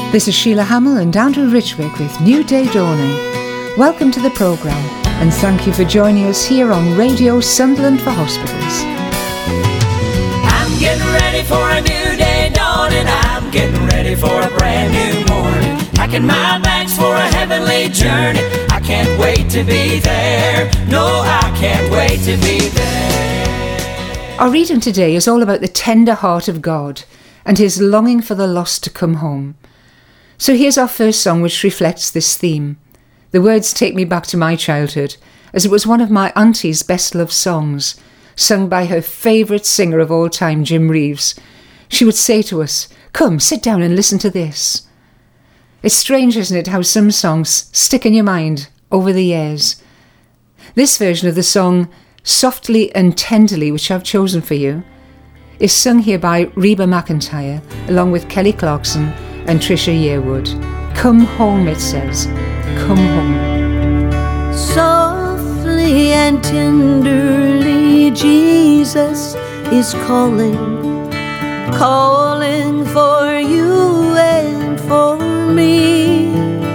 This is Sheila Hamill and Andrew Richwick with New Day Dawning. Welcome to the programme and thank you for joining us here on Radio Sunderland for Hospitals. I'm getting ready for a new day dawning. I'm getting ready for a brand new morning. Packing my bags for a heavenly journey. I can't wait to be there. No, I can't wait to be there. Our reading today is all about the tender heart of God and his longing for the lost to come home. So here's our first song which reflects this theme. The words take me back to my childhood, as it was one of my auntie's best loved songs, sung by her favourite singer of all time, Jim Reeves. She would say to us, "Come, sit down and listen to this." It's strange, isn't it, how some songs stick in your mind over the years. This version of the song, Softly and Tenderly, which I've chosen for you, is sung here by Reba McEntire, along with Kelly Clarkson and Trisha Yearwood. Come home, it says. Come home. Softly and tenderly, Jesus is calling, calling for you and for me.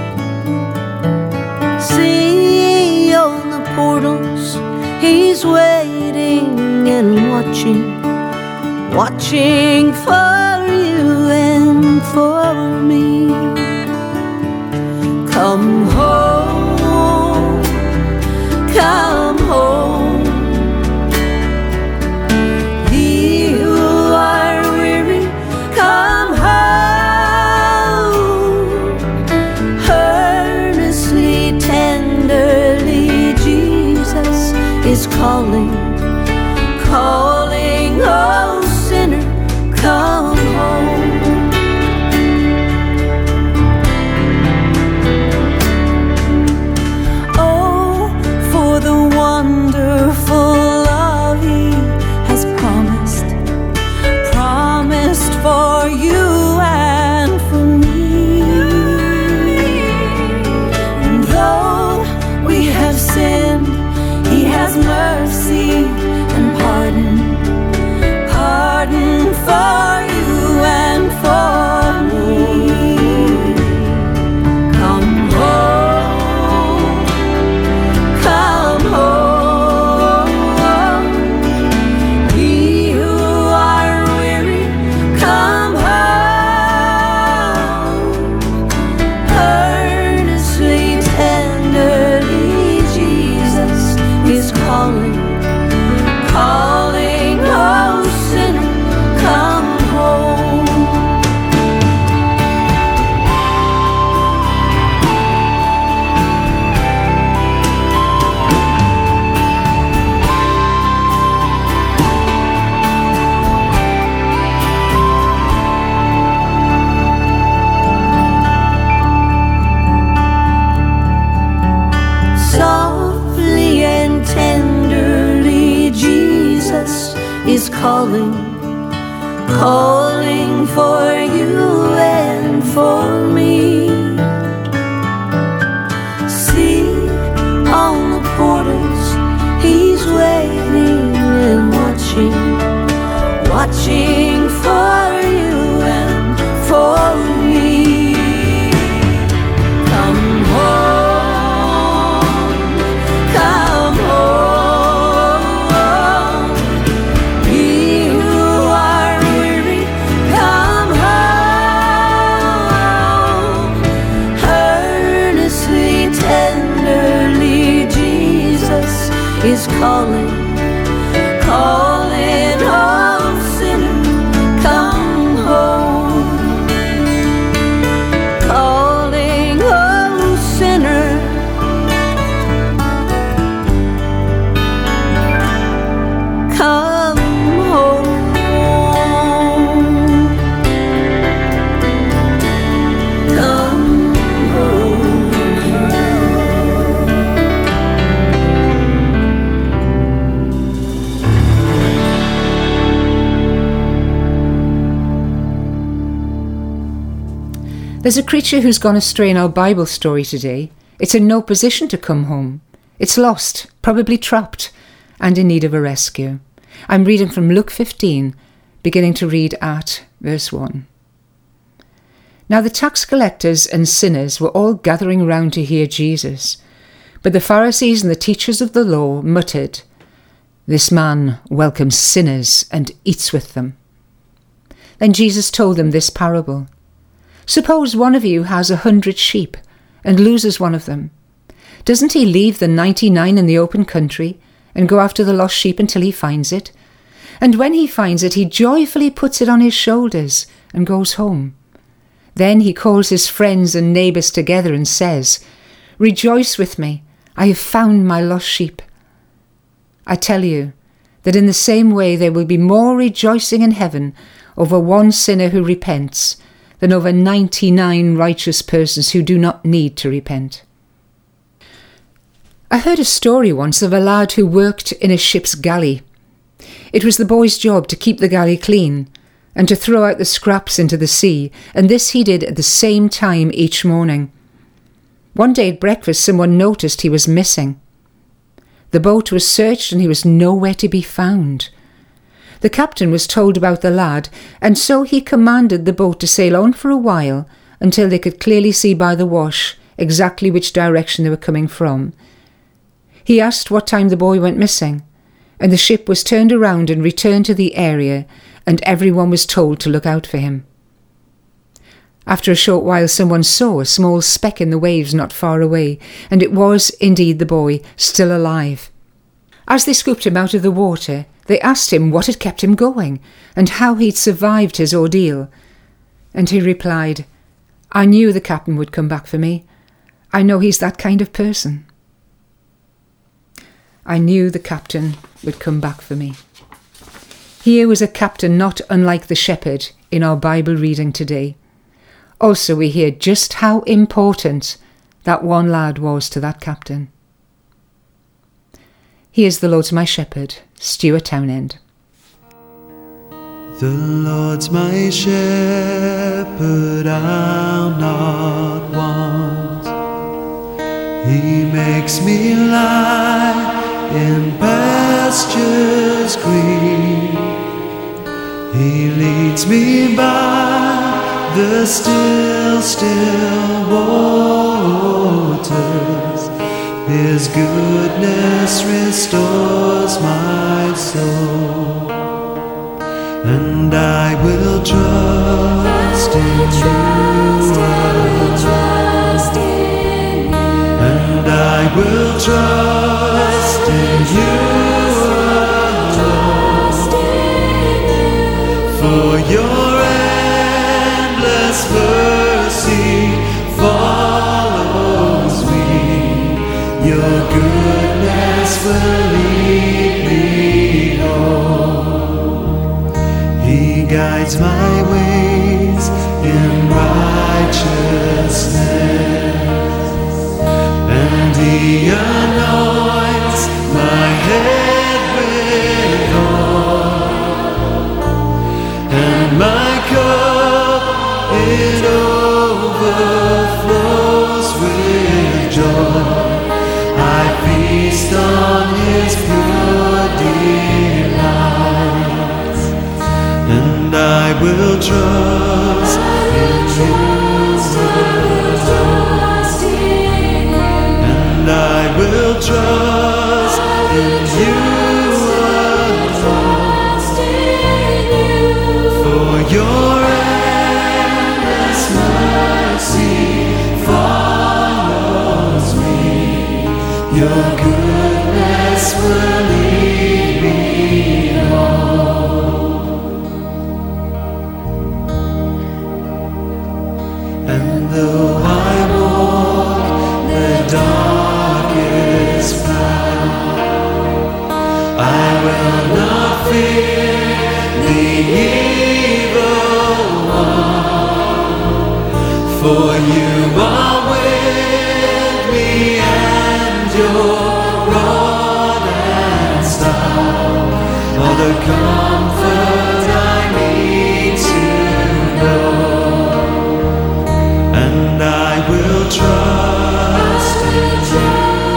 See on the portals, he's waiting and watching, watching for you and for me. Come home, come home. Ye who are weary, come home. Earnestly, tenderly, Jesus is calling, calling, oh sinner, come home. For you and for me. And though we have sinned, he has mercy and pardon, pardon for you and for me. Come home, come home. Is calling, calling for you and for me. See on the portals, he's waiting and watching, watching for you and for me. Come home, come home. Is calling, calling, oh sinner, come home. Calling, oh sinner, come home. Come home. There's a creature who's gone astray in our Bible story today. It's in no position to come home. It's lost, probably trapped, and in need of a rescue. I'm reading from Luke 15, beginning to read at verse 1. Now the tax collectors and sinners were all gathering round to hear Jesus. But the Pharisees and the teachers of the law muttered, "This man welcomes sinners and eats with them." Then Jesus told them this parable. "Suppose one of you has 100 sheep and loses one of them. Doesn't he leave the 99 in the open country and go after the lost sheep until he finds it? And when he finds it, he joyfully puts it on his shoulders and goes home. Then he calls his friends and neighbours together and says, 'Rejoice with me, I have found my lost sheep.' I tell you that in the same way there will be more rejoicing in heaven over one sinner who repents than over 99 righteous persons who do not need to repent." I heard a story once of a lad who worked in a ship's galley. It was the boy's job to keep the galley clean and to throw out the scraps into the sea, and this he did at the same time each morning. One day at breakfast, someone noticed he was missing. The boat was searched and he was nowhere to be found. The captain was told about the lad, and so he commanded the boat to sail on for a while until they could clearly see by the wash exactly which direction they were coming from. He asked what time the boy went missing, and the ship was turned around and returned to the area, and everyone was told to look out for him. After a short while, someone saw a small speck in the waves not far away, and it was indeed the boy, still alive. As they scooped him out of the water, they asked him what had kept him going, and how he'd survived his ordeal. And he replied, "I knew the captain would come back for me. I know he's that kind of person." I knew the captain would come back for me. Here was a captain not unlike the shepherd in our Bible reading today. Also, we hear just how important that one lad was to that captain. Here's "The Lord's My Shepherd," Stuart Townend. The Lord's my shepherd, I'll not want. He makes me lie in pastures green. He leads me by the still, still waters. His goodness restores my soul. And I will trust in you. And I will trust in you alone. For your endless mercy follows me. Your goodness will lead me home. He guides my ways in righteousness, and He anoints my head with oil, and my cup it overflows with joy. I feast on His pure delights, and I will trust in you. And I will trust in you alone. For your endless mercy follows me. Your goodness will lead me home. And though I walk the darkest path, I will not fear the evil one. For you are with me, and your rod and staff are the comfort I need to know. And I will trust in you.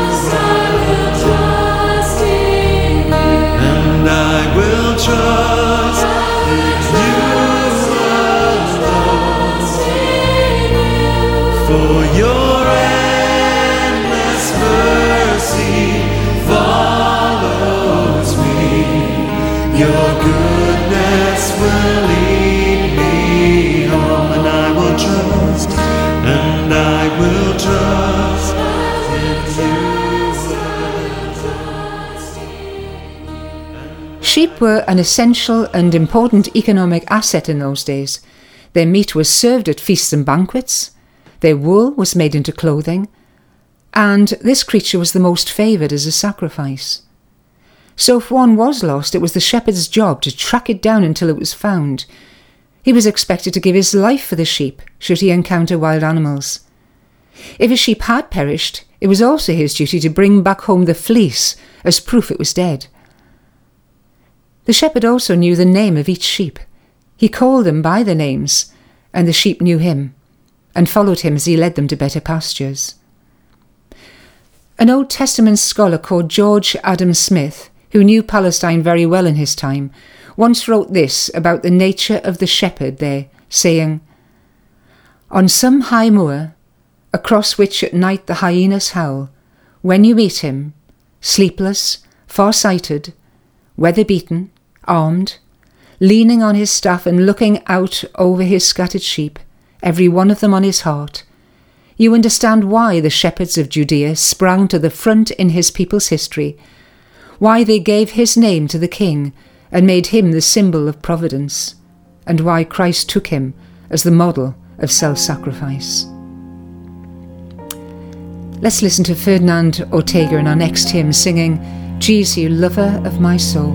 And I will trust in you alone. For your endless mercy follows me. Your goodness will lead me home, and I will trust, and I will trust in you. Sheep were an essential and important economic asset in those days. Their meat was served at feasts and banquets, their wool was made into clothing, and this creature was the most favoured as a sacrifice. So if one was lost, it was the shepherd's job to track it down until it was found. He was expected to give his life for the sheep, should he encounter wild animals. If a sheep had perished, it was also his duty to bring back home the fleece as proof it was dead. The shepherd also knew the name of each sheep. He called them by their names, and the sheep knew him, and followed him as he led them to better pastures. An Old Testament scholar called George Adam Smith, who knew Palestine very well in his time, once wrote this about the nature of the shepherd there, saying, "On some high moor, across which at night the hyenas howl, when you meet him, sleepless, far-sighted, weather-beaten, armed, leaning on his staff and looking out over his scattered sheep, every one of them on his heart, you understand why the shepherds of Judea sprang to the front in his people's history, why they gave his name to the king and made him the symbol of providence, and why Christ took him as the model of self-sacrifice." Let's listen to Ferdinand Ortega in our next hymn singing, "Jesus, lover of my soul."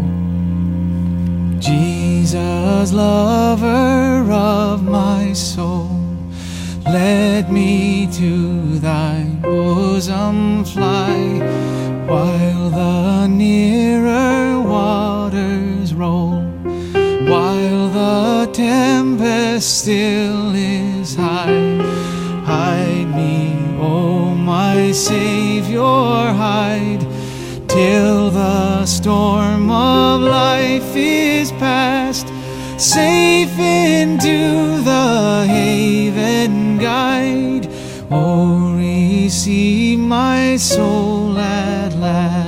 Jesus, lover of my soul, let me to thy bosom fly, while the nearer waters roll, while the tempest still is high. Hide me, O my Saviour, hide, till the storm of life is past. Safe into the haven guide, oh, receive my soul at last.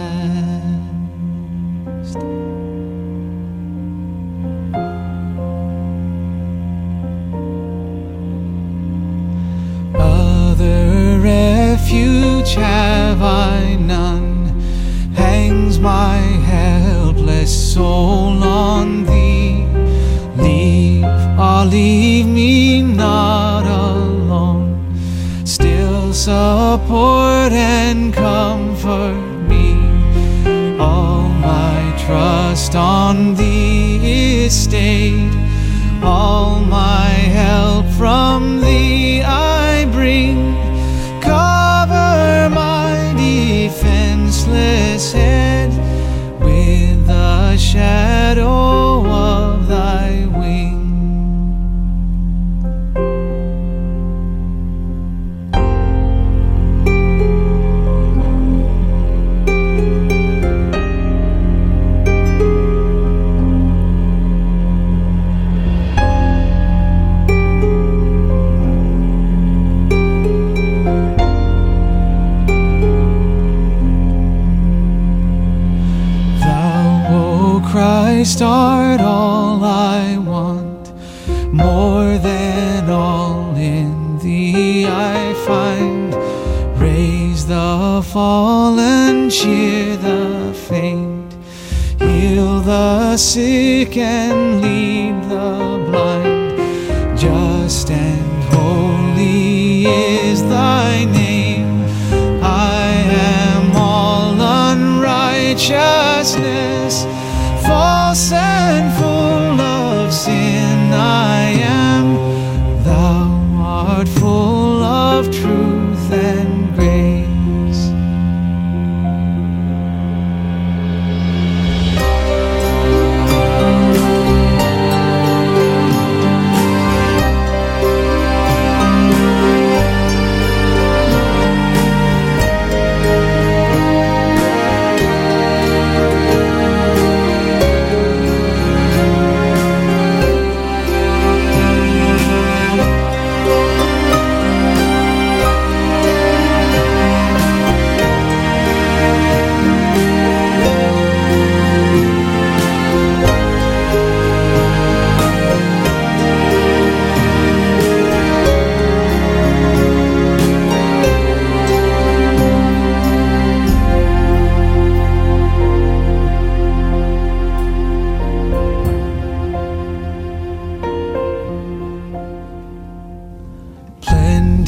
Other refuge have I none, hangs my helpless soul on thee. Leave me not alone, still support and comfort me. All my trust on thee is stayed, all my help from thee I bring. Cover my defenseless head with the shadow of thy wing. Christ art all I want, more than all in thee I find. Raise the fallen, cheer the faint, heal the sick and lead the blind. Just and holy is thy name. I am all unrighteousness, false and full of sin I am. Thou art full of truth and grace.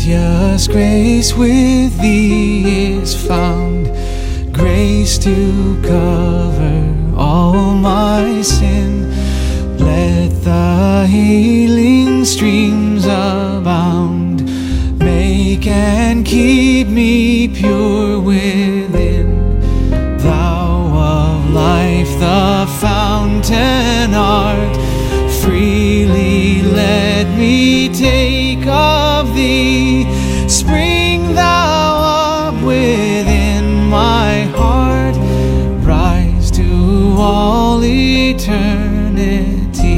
plenteous grace with thee is found, grace to cover all my sin. Let the healing streams abound, make and keep me pure within. Thou of life the fountain art, freely let me take of thee. Spring thou up within my heart, rise to all eternity.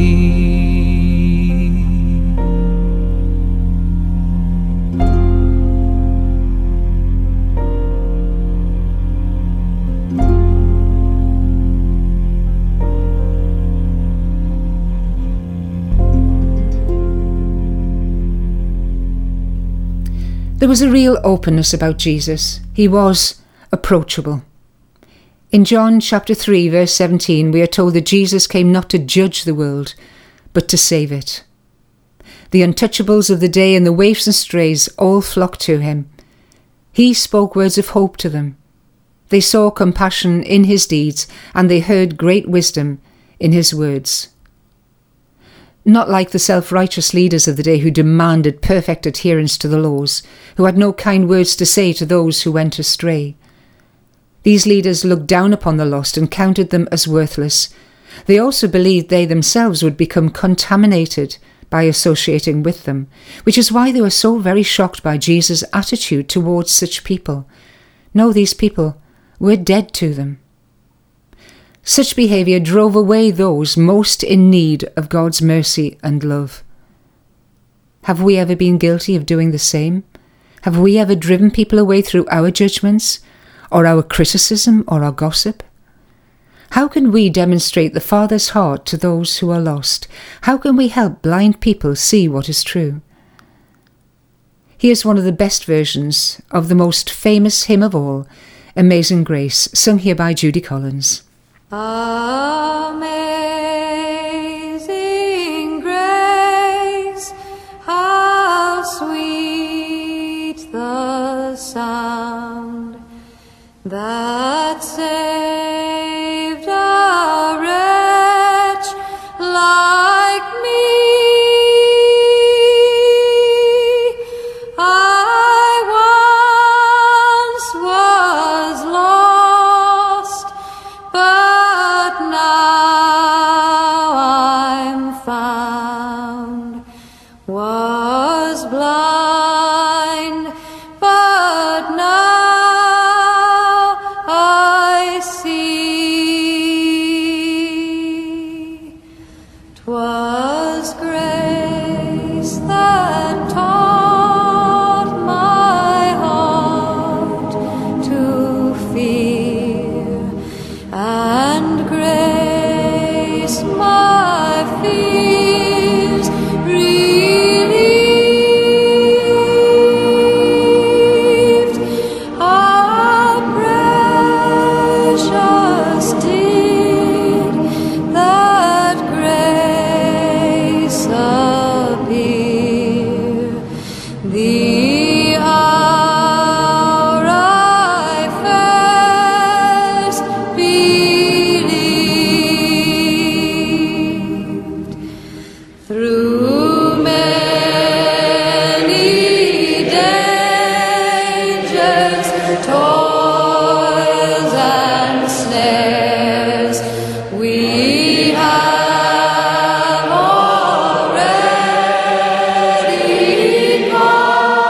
There was a real openness about Jesus. He was approachable. In John chapter 3 verse 17 we are told that Jesus came not to judge the world, but to save it. The untouchables of the day and the waifs and strays all flocked to him. He spoke words of hope to them. They saw compassion in his deeds, and they heard great wisdom in his words. Not like the self-righteous leaders of the day who demanded perfect adherence to the laws, who had no kind words to say to those who went astray. These leaders looked down upon the lost and counted them as worthless. They also believed they themselves would become contaminated by associating with them, which is why they were so very shocked by Jesus' attitude towards such people. No, these people were dead to them. Such behaviour drove away those most in need of God's mercy and love. Have we ever been guilty of doing the same? Have we ever driven people away through our judgments, or our criticism, or our gossip? How can we demonstrate the Father's heart to those who are lost? How can we help blind people see what is true? Here's one of the best versions of the most famous hymn of all, Amazing Grace, sung here by Judy Collins. Amazing grace, how sweet the sound that saved a wretch like me. I once was lost, but now I'm found, was blind, but now I see. 'Twas grace that taught my heart to fear, and grace my fears relieved. How precious did that grace appear, the hour I first believed. Through many dangers, toils and snares, we have already gone.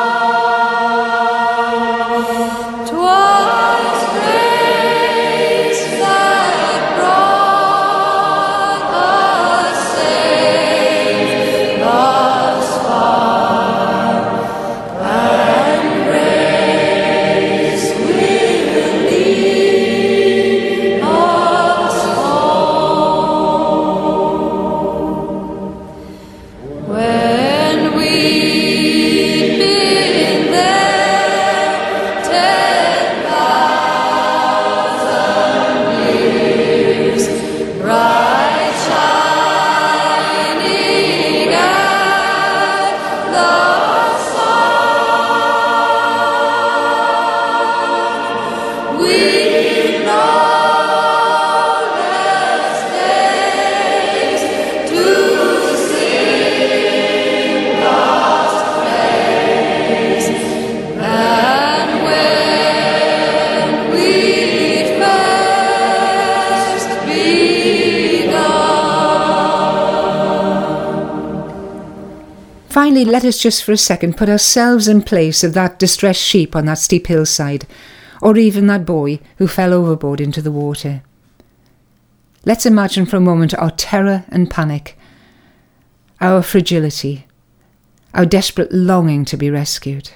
finally, let us just for a second put ourselves in place of that distressed sheep on that steep hillside, or even that boy who fell overboard into the water. Let's imagine for a moment our terror and panic, our fragility, our desperate longing to be rescued.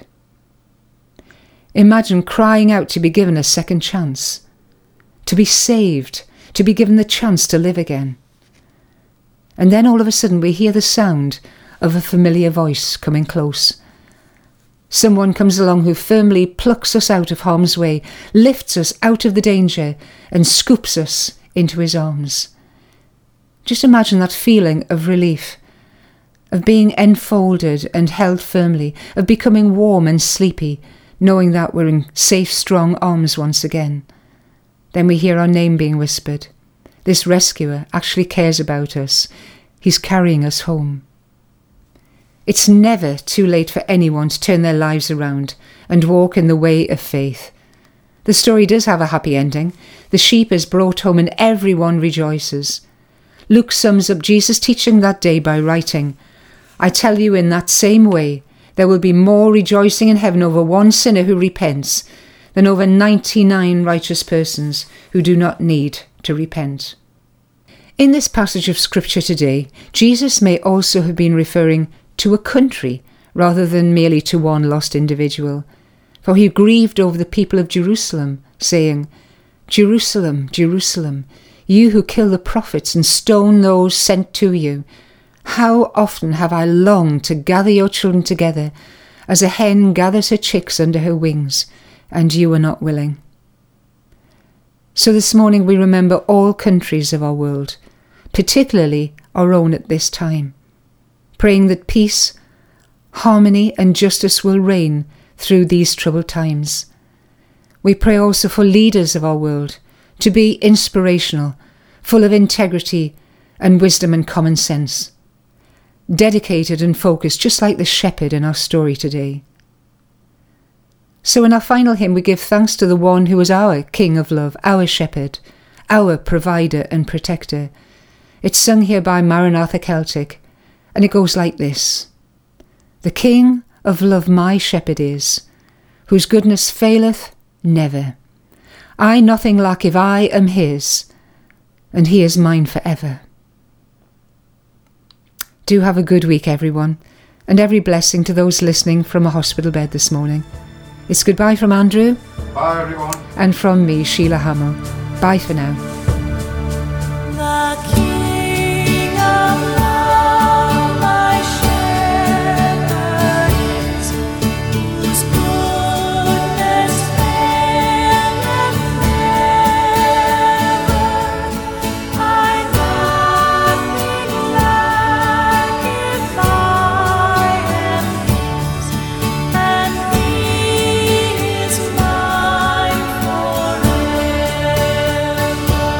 Imagine crying out to be given a second chance, to be saved, to be given the chance to live again. And then all of a sudden we hear the sound of a familiar voice coming close. Someone comes along who firmly plucks us out of harm's way, lifts us out of the danger and scoops us into his arms. Just imagine that feeling of relief, of being enfolded and held firmly, of becoming warm and sleepy, knowing that we're in safe, strong arms once again. Then we hear our name being whispered. This rescuer actually cares about us. He's carrying us home. It's never too late for anyone to turn their lives around and walk in the way of faith. The story does have a happy ending. The sheep is brought home and everyone rejoices. Luke sums up Jesus' teaching that day by writing, "I tell you, in that same way, there will be more rejoicing in heaven over one sinner who repents than over 99 righteous persons who do not need to repent." In this passage of scripture today, Jesus may also have been referring to a country rather than merely to one lost individual. For he grieved over the people of Jerusalem, saying, "Jerusalem, Jerusalem, you who kill the prophets and stone those sent to you, how often have I longed to gather your children together, as a hen gathers her chicks under her wings, and you were not willing." So this morning we remember all countries of our world, particularly our own at this time, praying that peace, harmony and justice will reign through these troubled times. We pray also for leaders of our world to be inspirational, full of integrity and wisdom and common sense, dedicated and focused, just like the shepherd in our story today. So in our final hymn, we give thanks to the one who is our King of love, our shepherd, our provider and protector. It's sung here by Maranatha Celtic, and it goes like this. "The King of love my shepherd is, whose goodness faileth never. I nothing lack if I am his, and he is mine forever." Do have a good week, everyone, and every blessing to those listening from a hospital bed this morning. It's goodbye from Andrew. Bye, everyone. And from me, Sheila Hamill. Bye for now. The King of love, my shepherd is, whose goodness faileth never. I nothing lack if I am his, and he is mine forever.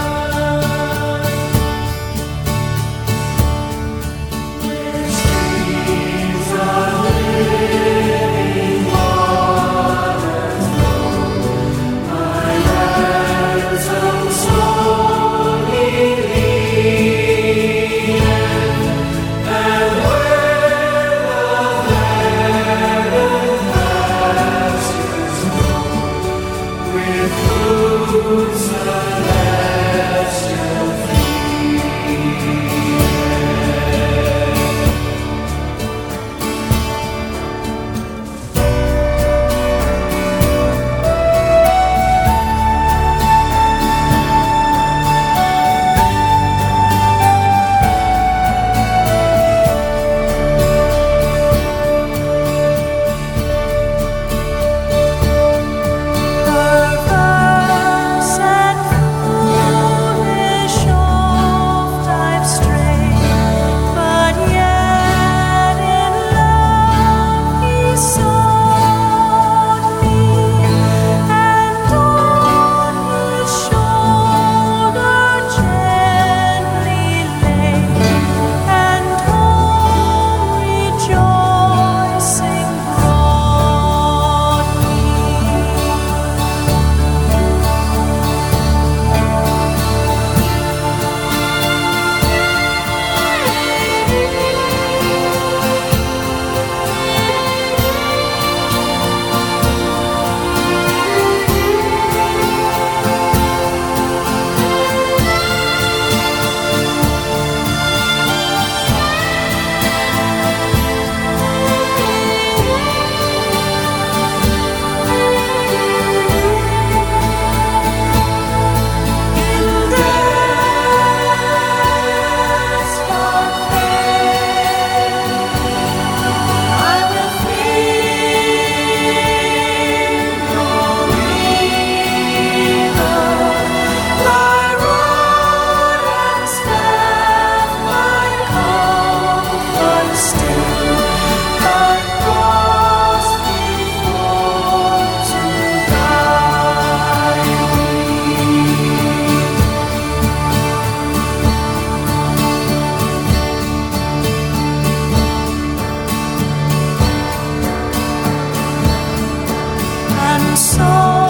song.